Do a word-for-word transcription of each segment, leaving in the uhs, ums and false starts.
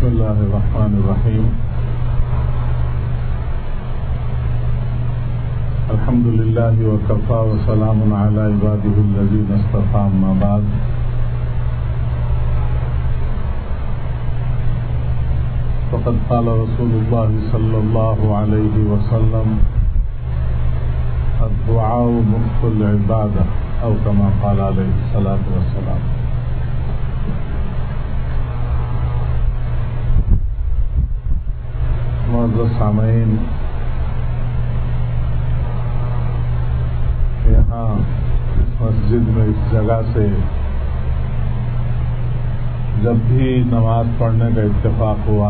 بسم اللہ الرحمن الرحیم الحمد للہ وکفی وسلام علی عبادہ الذین اصطفی اما بعد فقد قال رسول اللہ صلی اللہ علیہ وسلم الدعاء مخ العبادہ او کما قال علیہ الصلاۃ والسلام۔ معزز سامعین، یہاں اس مسجد میں اس جگہ سے جب بھی نماز پڑھنے کا اتفاق ہوا،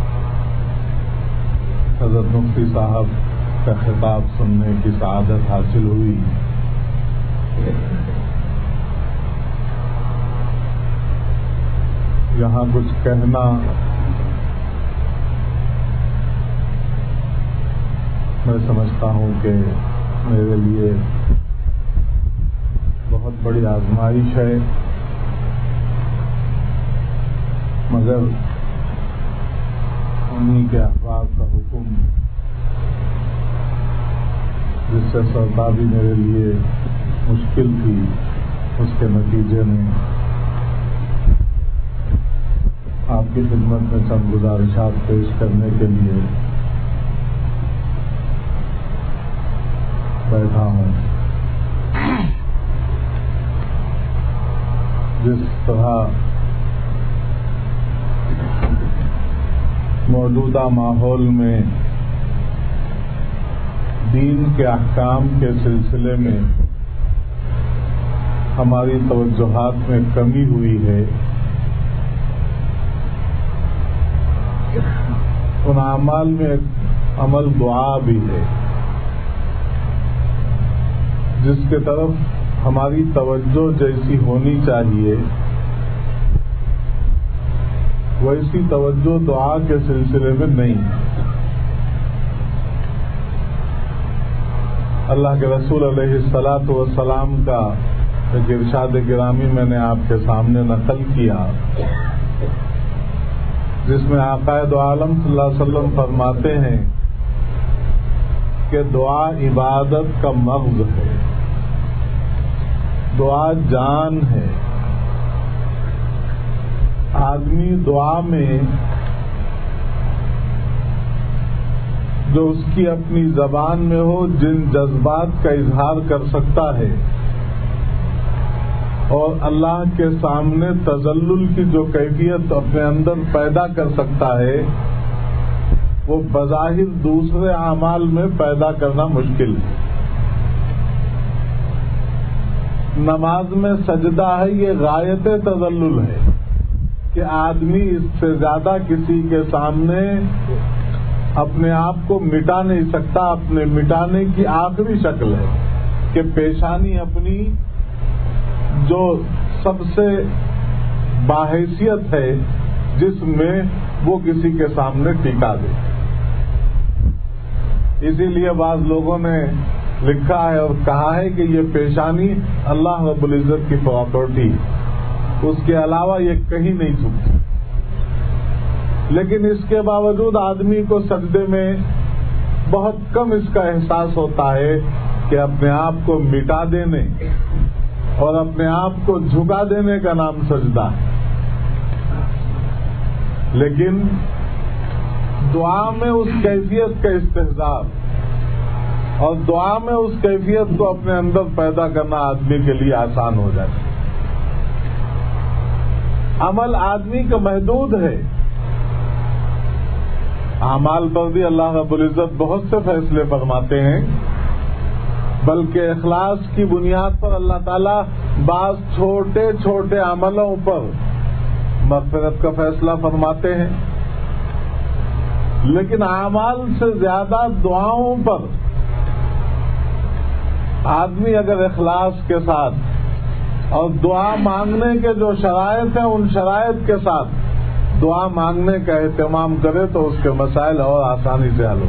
حضرت مفتی صاحب کا خطاب سننے کی سعادت حاصل ہوئی، یہاں کچھ کہنا میں سمجھتا ہوں کہ میرے لیے بہت بڑی آزمائش ہے، مگر انہی کے احباب کا حکم جس سے سرتابی میرے لیے مشکل تھی، اس کے نتیجے میں آپ کی خدمت میں چند گزارشات پیش کرنے کے لیے بیٹھا ہوں۔ جس طرح موجودہ ماحول میں دین کے احکام کے سلسلے میں ہماری توجہات میں کمی ہوئی ہے، ان اعمال میں ایک عمل دعا بھی ہے جس کے طرف ہماری توجہ جیسی ہونی چاہیے ویسی توجہ دعا کے سلسلے میں نہیں۔ اللہ کے رسول علیہ الصلاۃ والسلام کا ایک ارشاد گرامی میں نے آپ کے سامنے نقل کیا، جس میں آقا دو عالم صلی اللہ علیہ وسلم فرماتے ہیں کہ دعا عبادت کا مغز ہے، دعا جان ہے۔ آدمی دعا میں جو اس کی اپنی زبان میں ہو جن جذبات کا اظہار کر سکتا ہے اور اللہ کے سامنے تذلل کی جو کیفیت اپنے اندر پیدا کر سکتا ہے، وہ بظاہر دوسرے اعمال میں پیدا کرنا مشکل ہے۔ نماز میں سجدہ ہے، یہ غایت تذلل ہے کہ آدمی اس سے زیادہ کسی کے سامنے اپنے آپ کو مٹا نہیں سکتا۔ اپنے مٹانے کی آخری شکل ہے کہ پیشانی اپنی جو سب سے باحیثیت ہے جس میں وہ کسی کے سامنے ٹکا دے۔ اسی لیے بعض لوگوں نے لکھا ہے اور کہا ہے کہ یہ پیشانی اللہ رب العزت کی پراپرٹی، اس کے علاوہ یہ کہیں نہیں چھپتی۔ لیکن اس کے باوجود آدمی کو سجدے میں بہت کم اس کا احساس ہوتا ہے کہ اپنے آپ کو مٹا دینے اور اپنے آپ کو جھکا دینے کا نام سجدہ ہے۔ لیکن دعا میں اس کیفیت کا استحضار اور دعا میں اس کیفیت کو اپنے اندر پیدا کرنا آدمی کے لیے آسان ہو جاتا ہے۔ عمل آدمی کا محدود ہے، اعمال پر بھی اللہ رب العزت بہت سے فیصلے فرماتے ہیں، بلکہ اخلاص کی بنیاد پر اللہ تعالیٰ بعض چھوٹے چھوٹے عملوں پر مغفرت کا فیصلہ فرماتے ہیں، لیکن اعمال سے زیادہ دعاؤں پر آدمی اگر اخلاص کے ساتھ اور دعا مانگنے کے جو شرائط ہیں ان شرائط کے ساتھ دعا مانگنے کا اہتمام کرے تو اس کے مسائل اور آسانی سے حل ہو۔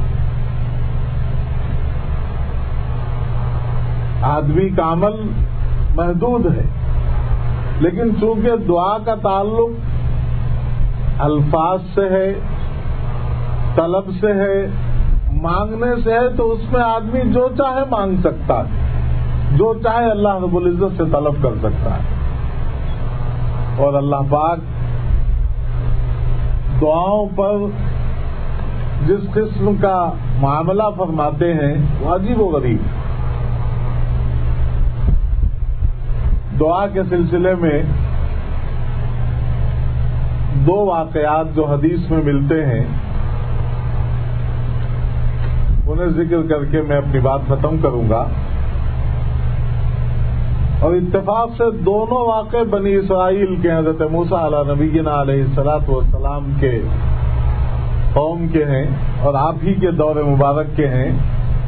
آدمی کا عمل محدود ہے، لیکن چونکہ دعا کا تعلق الفاظ سے ہے، طلب سے ہے، مانگنے سے ہے، تو اس میں آدمی جو چاہے مانگ سکتا ہے، جو چاہے اللہ رب العزت سے طلب کر سکتا ہے. اور اللہ پاک دعاؤں پر جس قسم کا معاملہ فرماتے ہیں وہ عجیب و غریب. دعا کے سلسلے میں دو واقعات جو حدیث میں ملتے ہیں انہیں ذکر کر کے میں اپنی بات ختم کروں گا. اور اتفاق سے دونوں واقع بنی اسرائیل کے حضرت موسیٰ علیہ نبینا علیہ الصلوۃ والسلام کے قوم کے ہیں اور آپ ہی کے دور مبارک کے ہیں.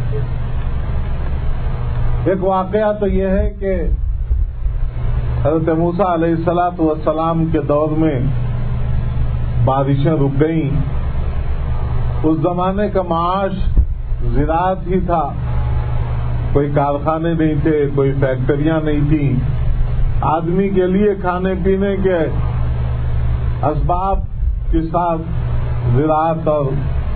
ایک واقعہ تو یہ ہے کہ حضرت موسیٰ علیہ الصلوۃ والسلام کے دور میں بارشیں رک گئیں. اس زمانے کا معاش زراعت ہی تھا، کوئی کارخانے نہیں تھے، کوئی فیکٹریاں نہیں تھیں. آدمی کے لیے کھانے پینے کے اسباب کے ساتھ زراعت اور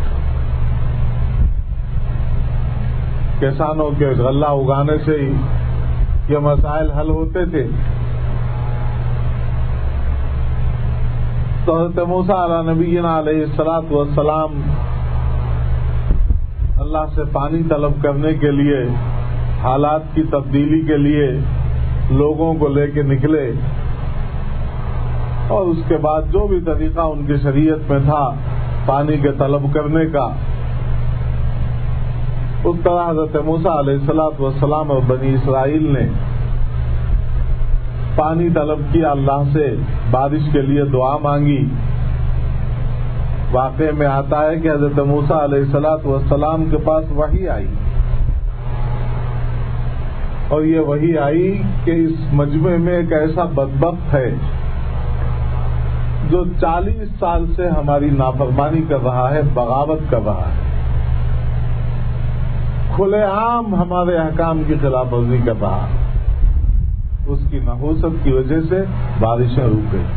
کسانوں کے غلہ اگانے سے ہی یہ مسائل حل ہوتے تھے. تو حضرت موسیٰ علیہ نبینا علیہ الصلوۃ والسلام اللہ سے پانی طلب کرنے کے لیے، حالات کی تبدیلی کے لیے لوگوں کو لے کے نکلے، اور اس کے بعد جو بھی طریقہ ان کی شریعت میں تھا پانی کے طلب کرنے کا، اس طرح حضرت موسیٰ علیہ الصلوۃ والسلام اور بنی اسرائیل نے پانی طلب کیا، اللہ سے بارش کے لیے دعا مانگی. واقعے میں آتا ہے کہ حضرت موسیٰ علیہ الصلوۃ والسلام کے پاس وحی آئی، اور یہ وحی آئی کہ اس مجمع میں ایک ایسا بدبخت ہے جو چالیس سال سے ہماری نافرمانی کر رہا ہے، بغاوت کر رہا ہے، کھلے عام ہمارے احکام کی خلاف ورزی کر رہا ہے. اس کی نحوست کی وجہ سے بارشیں رک گئی.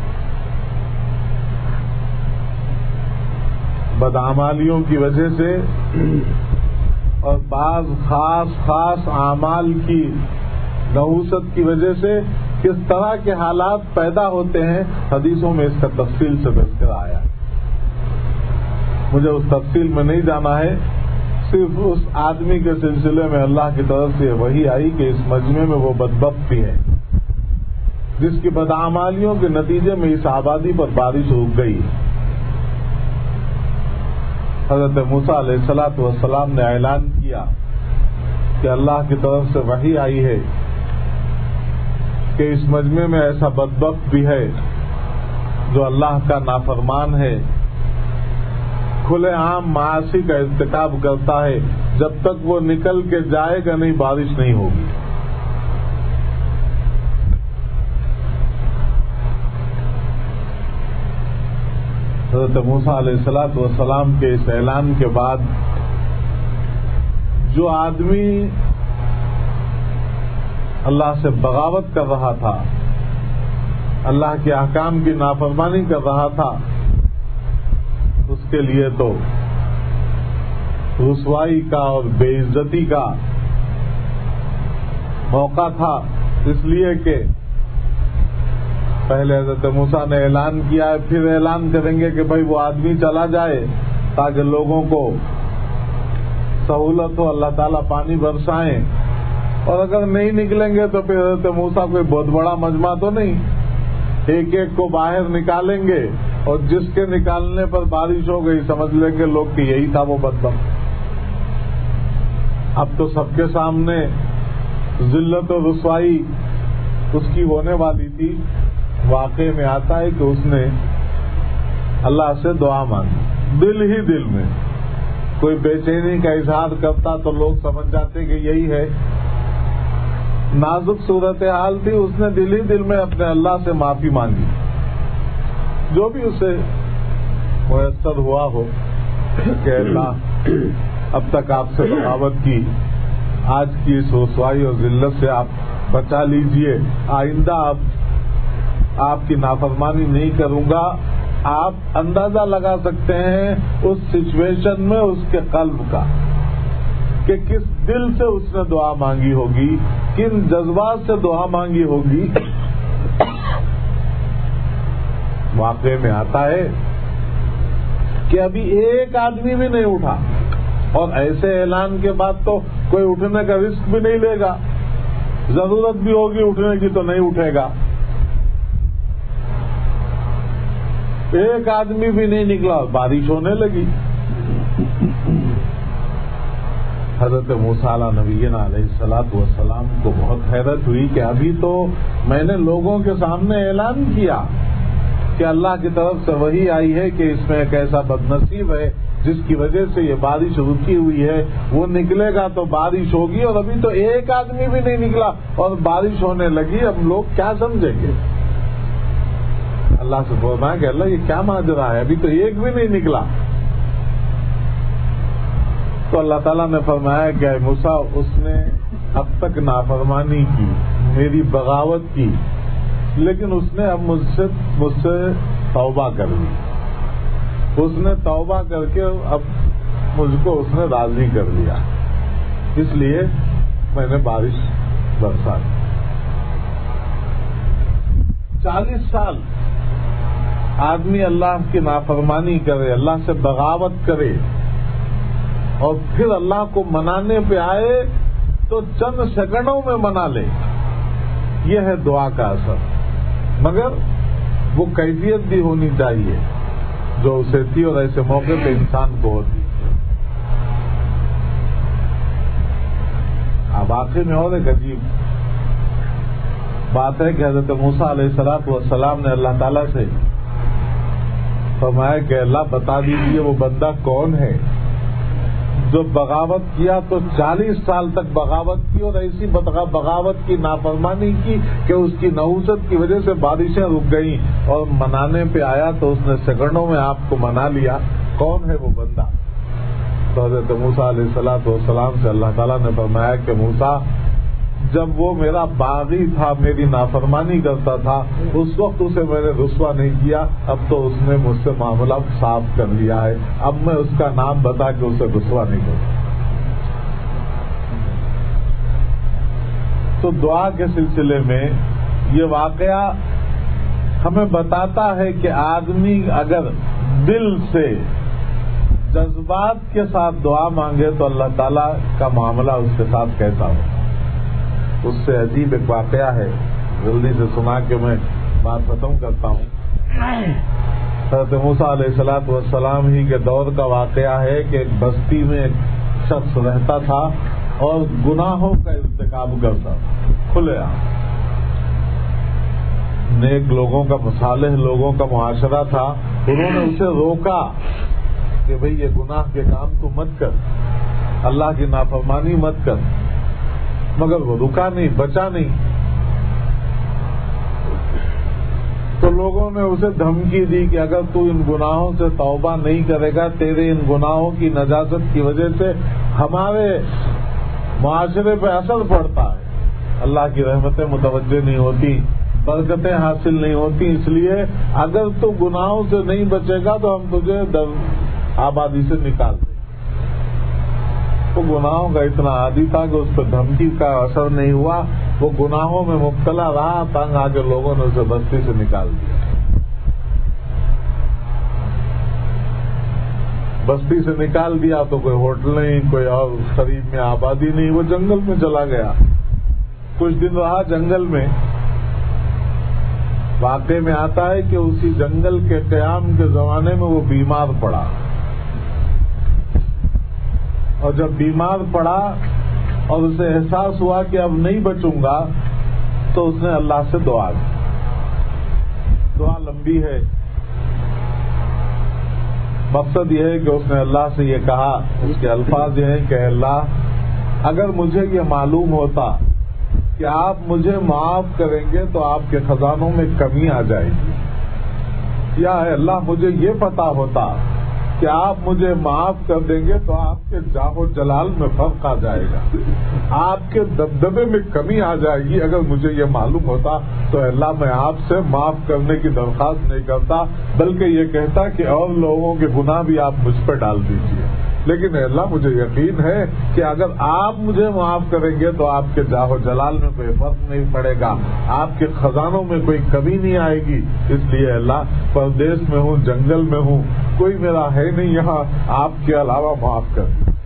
بدعمالیوں کی وجہ سے اور بعض خاص خاص اعمال کی نحوست کی وجہ سے کس طرح کے حالات پیدا ہوتے ہیں حدیثوں میں اس کا تفصیل سے تذکرہ آیا. مجھے اس تفصیل میں نہیں جانا ہے، صرف اس آدمی کے سلسلے میں اللہ کی طرف سے وہی آئی کہ اس مجمع میں وہ بدبخت بھی ہے جس کی بدعمالیوں کے نتیجے میں اس آبادی پر بارش رک گئی. حضرت موسیٰ علیہ الصلوۃ والسلام نے اعلان کیا کہ اللہ کی طرف سے وحی آئی ہے کہ اس مجمع میں ایسا بدبخت بھی ہے جو اللہ کا نافرمان ہے، کھلے عام معاصی کا ارتکاب کرتا ہے، جب تک وہ نکل کے جائے گا نہیں بارش نہیں ہوگی. حضرت موسیٰ علیہ الصلوۃ والسلام کے اس اعلان کے بعد جو آدمی اللہ سے بغاوت کر رہا تھا، اللہ کے احکام کی نافرمانی کر رہا تھا، اس کے لیے تو رسوائی کا اور بے عزتی کا موقع تھا. اس لیے کہ پہلے حضرت موسیٰ نے اعلان کیا ہے، پھر اعلان کریں گے کہ بھائی وہ آدمی چلا جائے تاکہ لوگوں کو سہولت ہو، اللہ تعالیٰ پانی برسائیں. اور اگر نہیں نکلیں گے تو پھر حضرت موسیٰ کوئی بہت بڑا مجمع تو نہیں، ایک ایک کو باہر نکالیں گے اور جس کے نکالنے پر بارش ہو گئی سمجھ لیں گے لوگ کہ یہی تھا وہ بدبخت. اب تو سب کے سامنے ذلت و رسوائی اس کی ہونے والی تھی. واقعے میں آتا ہے کہ اس نے اللہ سے دعا مانگی، دل ہی دل میں. کوئی بے چینی کا اظہار کرتا تو لوگ سمجھ جاتے کہ یہی ہے. نازک صورتحال تھی، اس نے دل ہی دل میں اپنے اللہ سے معافی مانگی. جو بھی اسے میسر ہوا ہو کہ اللہ اب تک آپ سے بغاوت کی، آج کی اس رسوائی اور ذلت سے آپ بچا لیجئے، آئندہ اب آپ کی نافرمانی نہیں کروں گا آپ اندازہ لگا سکتے ہیں اس سچویشن میں اس کے قلب کا کہ کس دل سے اس نے دعا مانگی ہوگی، کن جذبات سے دعا مانگی ہوگی۔ واقعے میں آتا ہے کہ ابھی ایک آدمی بھی نہیں اٹھا، اور ایسے اعلان کے بعد تو کوئی اٹھنے کا رسک بھی نہیں لے گا، ضرورت بھی ہوگی اٹھنے کی تو نہیں اٹھے گا۔ ایک آدمی بھی نہیں نکلا، بارش ہونے لگی۔ حضرت موسیٰ علیہ نبینا علیہ الصلوۃ والسلام کو بہت حیرت ہوئی کہ ابھی تو میں نے لوگوں کے سامنے اعلان کیا کہ اللہ کی طرف سے وحی آئی ہے کہ اس میں ایک ایسا بد نصیب ہے جس کی وجہ سے یہ بارش رکی ہوئی ہے، وہ نکلے گا تو بارش ہوگی، اور ابھی تو ایک آدمی بھی نہیں نکلا اور بارش ہونے لگی۔ اب لوگ کیا سمجھیں گے؟ اللہ سے فرمایا کہ اللہ یہ کیا ماجرا ہے، ابھی تو ایک بھی نہیں نکلا۔ تو اللہ تعالیٰ نے فرمایا کہ اے موسیٰ، اس نے اب تک نافرمانی کی، میری بغاوت کی، لیکن اس نے اب مجھ سے مجھ سے توبہ کر لی۔ اس نے توبہ کر کے اب مجھ کو اس نے راضی کر لیا، اس لیے میں نے بارش برسا دی۔ چالیس سال آدمی اللہ کی نافرمانی کرے، اللہ سے بغاوت کرے، اور پھر اللہ کو منانے پہ آئے تو چند سیکنڈوں میں منا لے، یہ ہے دعا کا اثر۔ مگر وہ کیفیت بھی ہونی چاہیے جو اسے تھی، اور ایسے موقع پہ انسان کو ہوتی۔ اب واقعی میں اور ایک عجیب بات ہے کہ حضرت موسیٰ علیہ الصلوۃ والسلام نے اللہ تعالیٰ سے فرمایا کہ اللہ بتا دیجیے وہ بندہ کون ہے جو بغاوت کیا تو چالیس سال تک بغاوت کی، اور ایسی بغاوت کی نافرمانی کی کہ اس کی نحوست کی وجہ سے بارشیں رک گئیں، اور منانے پہ آیا تو اس نے سیکنڈوں میں آپ کو منا لیا۔ کون ہے وہ بندہ؟ تو حضرت موسیٰ علیہ الصلوۃ والسلام سے اللہ تعالیٰ نے فرمایا کہ موسیٰ، جب وہ میرا باغی تھا، میری نافرمانی کرتا تھا، اس وقت اسے میں نے رسوا نہیں کیا، اب تو اس نے مجھ سے معاملہ صاف کر لیا ہے، اب میں اس کا نام بتا کے اسے رسوا نہیں کروں۔ تو دعا کے سلسلے میں یہ واقعہ ہمیں بتاتا ہے کہ آدمی اگر دل سے جذبات کے ساتھ دعا مانگے تو اللہ تعالیٰ کا معاملہ اس کے ساتھ کیسا ہو۔ اس سے عجیب ایک واقعہ ہے، جلدی سے سنا کے میں بات ختم کرتا ہوں۔ حضرت موسیٰ علیہ الصلوۃ والسلام ہی کے دور کا واقعہ ہے کہ ایک بستی میں ایک شخص رہتا تھا اور گناہوں کا ارتکاب کرتا تھا، کھلے عام۔ نیک لوگوں کا، مصالح لوگوں کا معاشرہ تھا، انہوں نے اسے روکا کہ بھئی یہ گناہ کے کام تو مت کر، اللہ کی نافرمانی مت کر، مگر وہ رکا نہیں، بچا نہیں۔ تو لوگوں نے اسے دھمکی دی کہ اگر تو ان گناہوں سے توبہ نہیں کرے گا، تیرے ان گناہوں کی نجاست کی وجہ سے ہمارے معاشرے پہ اثر پڑتا ہے، اللہ کی رحمتیں متوجہ نہیں ہوتی، برکتیں حاصل نہیں ہوتی، اس لیے اگر تو گناہوں سے نہیں بچے گا تو ہم تجھے آبادی سے نکال دیں۔ وہ گناہوں کا اتنا عادی تھا کہ اس پہ دھمکی کا اثر نہیں ہوا، وہ گناہوں میں مبتلا رہا، تنگ آ کے لوگوں نے اسے بستی سے نکال دیا۔ بستی سے نکال دیا تو کوئی ہوٹل نہیں، کوئی اور قریب میں آبادی نہیں، وہ جنگل میں چلا گیا۔ کچھ دن رہا جنگل میں۔ واقعے میں آتا ہے کہ اسی جنگل کے قیام کے زمانے میں وہ بیمار پڑا، اور جب بیمار پڑا اور اسے احساس ہوا کہ اب نہیں بچوں گا تو اس نے اللہ سے دعا کی۔ دعا لمبی ہے، مقصد یہ ہے کہ اس نے اللہ سے یہ کہا، اس کے الفاظ یہ ہیں کہ اللہ اگر مجھے یہ معلوم ہوتا کہ آپ مجھے معاف کریں گے تو آپ کے خزانوں میں کمی آ جائے گی، یا ہے اللہ مجھے یہ پتا ہوتا کہ آپ مجھے معاف کر دیں گے تو آپ کے جاہ و جلال میں فرق آ جائے گا، آپ کے دبدبے میں کمی آ جائے گی۔ اگر مجھے یہ معلوم ہوتا تو اللہ میں آپ سے معاف کرنے کی درخواست نہیں کرتا، بلکہ یہ کہتا کہ اور لوگوں کے گناہ بھی آپ مجھ پہ ڈال دیجیے۔ لیکن اللہ مجھے یقین ہے کہ اگر آپ مجھے معاف کریں گے تو آپ کے جاہ و جلال میں کوئی فرق نہیں پڑے گا، آپ کے خزانوں میں کوئی کمی نہیں آئے گی۔ اس لیے اللہ پردیس میں ہوں، جنگل میں ہوں، کوئی میرا ہے نہیں یہاں، آپ کے علاوہ معاف کر دیں۔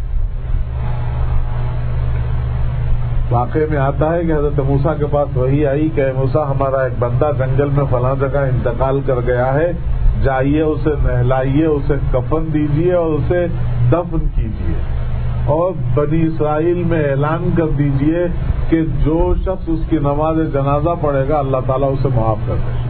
واقعے میں آتا ہے کہ حضرت موسیٰ کے پاس وحی آئی کہ اے موسیٰ، ہمارا ایک بندہ جنگل میں فلاں جگہ انتقال کر گیا ہے، جائیے اسے نہلائیے، اسے کفن دیجیے اور اسے دفن کیجیے، اور بنی اسرائیل میں اعلان کر دیجیے کہ جو شخص اس کی نماز جنازہ پڑھے گا اللہ تعالیٰ اسے معاف کر دے۔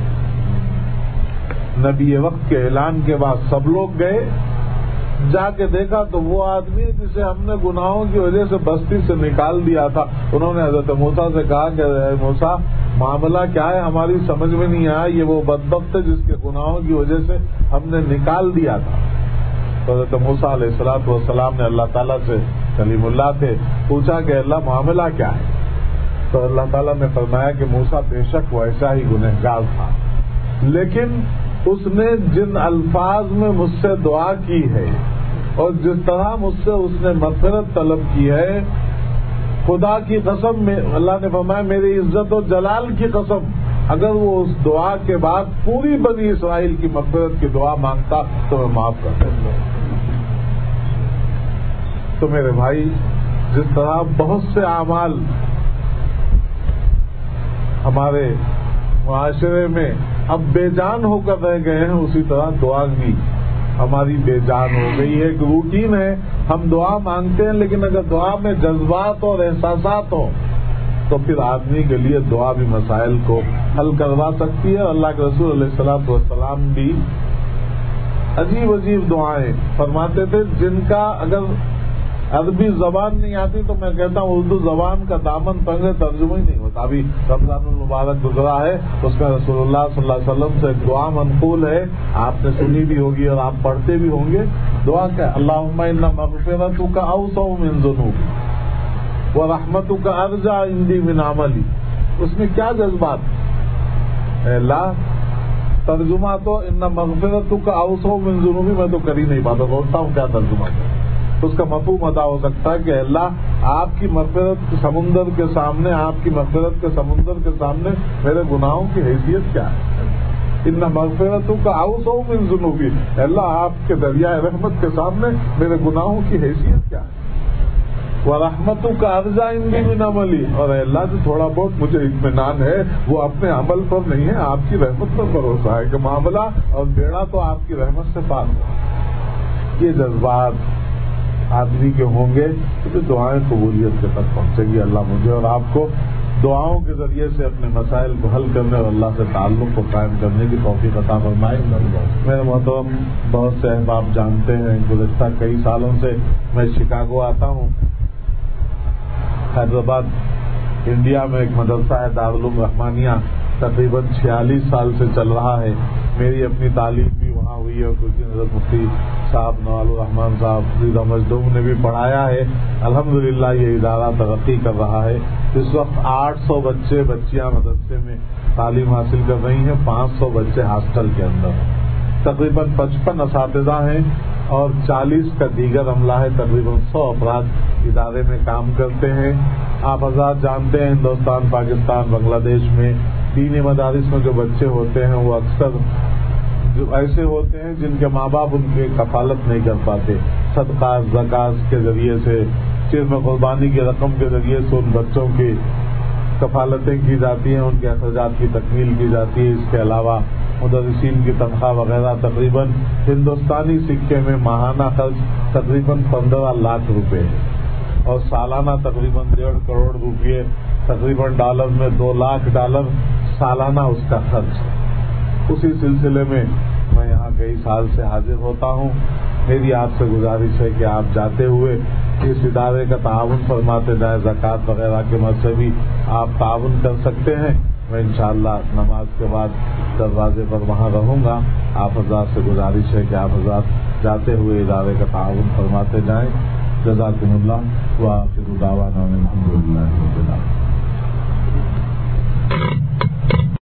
نبی وقت کے اعلان کے بعد سب لوگ گئے، جا کے دیکھا تو وہ آدمی جسے ہم نے گناہوں کی وجہ سے بستی سے نکال دیا تھا، انہوں نے حضرت موسیٰ سے کہا کہ اے موسیٰ معاملہ کیا ہے، ہماری سمجھ میں نہیں آیا، یہ وہ بدبخت ہے جس کے گناہوں کی وجہ سے ہم نے نکال دیا تھا۔ تو حضرت موسیٰ علیہ الصلوۃ والسلام نے اللہ تعالیٰ سے، کلیم اللہ تھے، پوچھا کہ اللہ معاملہ کیا ہے؟ تو اللہ تعالیٰ نے فرمایا کہ موسیٰ بے شک وہ ایسا ہی گنہگار تھا، لیکن اس نے جن الفاظ میں مجھ سے دعا کی ہے اور جس طرح مجھ سے اس نے مغفرت طلب کی ہے، خدا کی قسم میں اللہ نے فرمایا میری عزت و جلال کی قسم، اگر وہ اس دعا کے بعد پوری بنی اسرائیل کی مغفرت کی دعا مانگتا تو میں معاف کر دیتا۔ تو میرے بھائی، جس طرح بہت سے اعمال ہمارے معاشرے میں اب بے جان ہو کر رہ گئے ہیں، اسی طرح دعا بھی ہماری بے جان ہو گئی ہے۔ ایک روٹین ہے، ہم دعا مانگتے ہیں، لیکن اگر دعا میں جذبات اور احساسات ہوں تو پھر آدمی کے لیے دعا بھی مسائل کو حل کروا سکتی ہے۔ اللہ کے رسول علیہ الصلوۃ والسلام بھی عجیب عجیب دعائیں فرماتے تھے، جن کا اگر عربی زبان نہیں آتی تو میں کہتا ہوں اردو زبان کا دامن پنگے ترجمہ ہی نہیں ہوتا۔ ابھی رمضان المبارک گزرا ہے، اس میں رسول اللہ صلی اللہ علیہ وسلم سے دعا منقول ہے، آپ نے سنی بھی ہوگی اور آپ پڑھتے بھی ہوں گے۔ دعا کیا؟ اللہم ان مغفرتک اوسع من ذنوبی ورحمتک ارجع عندی من عملی۔ اس میں کیا جذبات؟ اے اللہ، ترجمہ تو ان مغفرتک اوسع من ذنوبی میں تو کر ہی نہیں پاتا، سوچتا ہوں کیا ترجمہ ہے۔ اس کا مفہوم ادا ہو سکتا ہے کہ اللہ آپ کی مغفرت کے سمندر کے سامنے، آپ کی مغفرت کے سمندر کے سامنے میرے گناہوں کی حیثیت کیا ہے؟ ان مغفرتوں کا اوسع من ذنوبی، اللہ آپ کے دریائے رحمت کے سامنے میرے گناہوں کی حیثیت کیا ہے؟ ورحمتوں کا ارجع عندی من عملی، اور اے اللہ جو تھوڑا بہت مجھے اطمینان ہے وہ اپنے عمل پر نہیں ہے، آپ کی رحمت پر بھروسہ ہے کہ معاملہ اور بیڑا تو آپ کی رحمت سے پار ہو۔ یہ جذبات آدمی کے ہوں گے تو دعائیں قبولیت کے تک پہنچے گی۔ اللہ مجھے اور آپ کو دعاؤں کے ذریعے سے اپنے مسائل کو حل کرنے اور اللہ سے تعلق کو قائم کرنے کی توفیق عطا فرمائے۔ میرے محترم، بہت سے احباب جانتے ہیں گزشتہ کئی سالوں سے میں شکاگو آتا ہوں۔ حیدرآباد انڈیا میں ایک مدرسہ ہے دارالعلوم رحمانیہ، تقریباً چھیالیس سال سے چل رہا ہے۔ میری اپنی تعلیم بھی وہاں ہوئی ہے، کچھ حضرت مفتی صاحب نوال الرحمان صاحب فریدہ مجدوم نے بھی پڑھایا ہے۔ الحمدللہ یہ ادارہ ترقی کر رہا ہے۔ اس وقت آٹھ سو بچے بچیاں مدرسے میں تعلیم حاصل کر رہی ہیں، پانچ سو بچے ہاسٹل کے اندر، تقریباً پچپن اساتذہ ہیں اور چالیس کا دیگر عملہ ہے، تقریباً سو افراد ادارے میں کام کرتے ہیں۔ آپ حضرات جانتے ہیں ہندوستان، پاکستان، بنگلہ دیش میں دینی مدارس میں جو بچے ہوتے ہیں وہ اکثر جو ایسے ہوتے ہیں جن کے ماں باپ ان کی کفالت نہیں کر پاتے۔ صدقات، زکات کے ذریعے سے، چرم قربانی کی رقم کے ذریعے سے ان بچوں کی کفالتیں کی جاتی ہیں، ان کے اخراجات کی تکمیل کی جاتی ہے۔ اس کے علاوہ مدرسین کی تنخواہ وغیرہ تقریباً ہندوستانی سکے میں ماہانہ خرچ تقریباً پندرہ لاکھ روپے ہے اور سالانہ تقریباً ڈیڑھ کروڑ روپے، تقریباً ڈالر میں دو لاکھ ڈالر سالانہ اس کا خرچ ہے۔ اسی سلسلے میں میں یہاں کئی سال سے حاضر ہوتا ہوں۔ میری آپ سے گزارش ہے کہ آپ جاتے ہوئے اس ادارے کا تعاون فرماتے جائیں، زکوٰۃ وغیرہ کے مسئلے بھی آپ تعاون کر سکتے ہیں۔ میں انشاءاللہ نماز کے بعد دروازے پر وہاں رہوں گا۔ آپ حضرات سے گزارش ہے کہ آپ حضرات جاتے ہوئے ادارے کا تعاون فرماتے جائیں. جزاکم اللہ وآخر دعوانا الحمد للہ رب العالمین.